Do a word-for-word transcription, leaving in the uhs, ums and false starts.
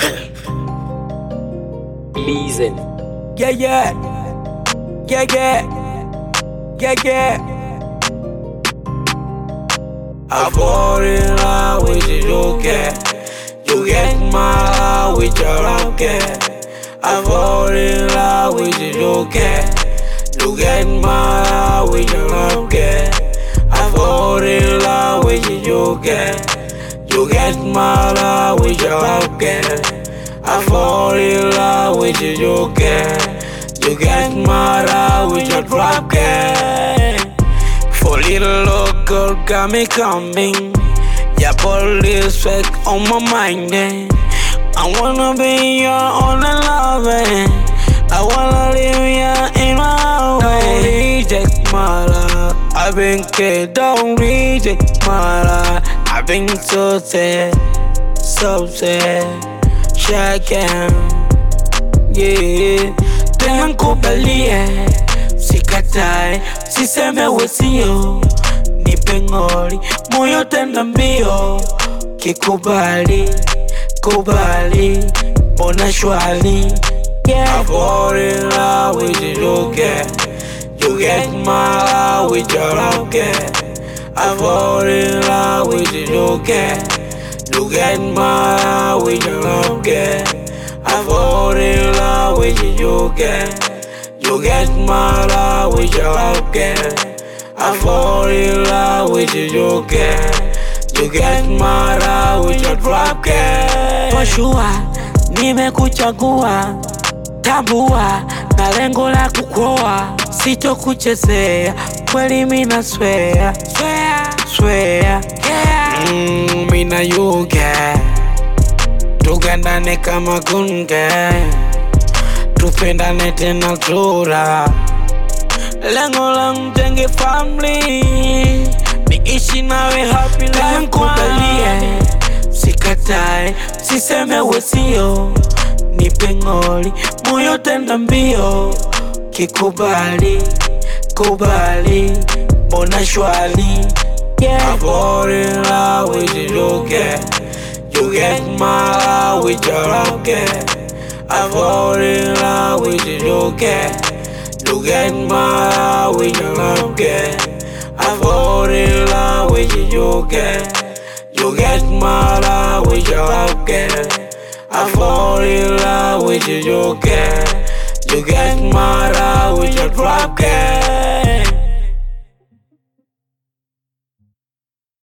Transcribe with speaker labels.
Speaker 1: Listen.
Speaker 2: Yeah, yeah. Yeah, yeah. Yeah, yeah. I fall in love with the joker. You get my love with your rocket. I fall in love with the joker. You get my love with your rocket. I fall in love with the joker. You get my love with your rocket. I fall in love with the joker. You get my love with your rocket. For little old girl got me coming. Yeah, police fake on my mind. Eh? I wanna be your only loving. I wanna live you in my way. Don't reject my love. I've been kid, don't reject my love. I've been so sad, so sad. Shaken, yeah. Tengan kubalie, sikatai, siseme wesio. Nipe ngoli, moyo tenda mbio. Kikubali, kubali, bona shwali. Yeah. I fall in love with the joker. You get my love with your rocket. I fall in love with the joker. You get my love with your rocket. I fall in love with the joker. You get my love with your rocket. I fall in love with the joker. You get my love with your rocket. For sure, nimekuchagua. Tambua na lengo la kukuoa, sitokuchezea, kweli mina swear, swear, swear, yeah. Mm, mina yuke, tugandane kama kunge, tupendane tena tura. Lengo la mjenge family, niishi nawe happy life. Nikubalie, sikatai, siseme wesio. Nipe ngoli, moyo tenda mbio. Kikubali, kubali, bona shwali. Yeah. I fall in love with the joker. You get my love with your rocket. I fall in love with the joker. You get my love with your rocket. I fall in love with the joker. You get my love with your rocket. I fall in love with the joker. You get my love with your rocket.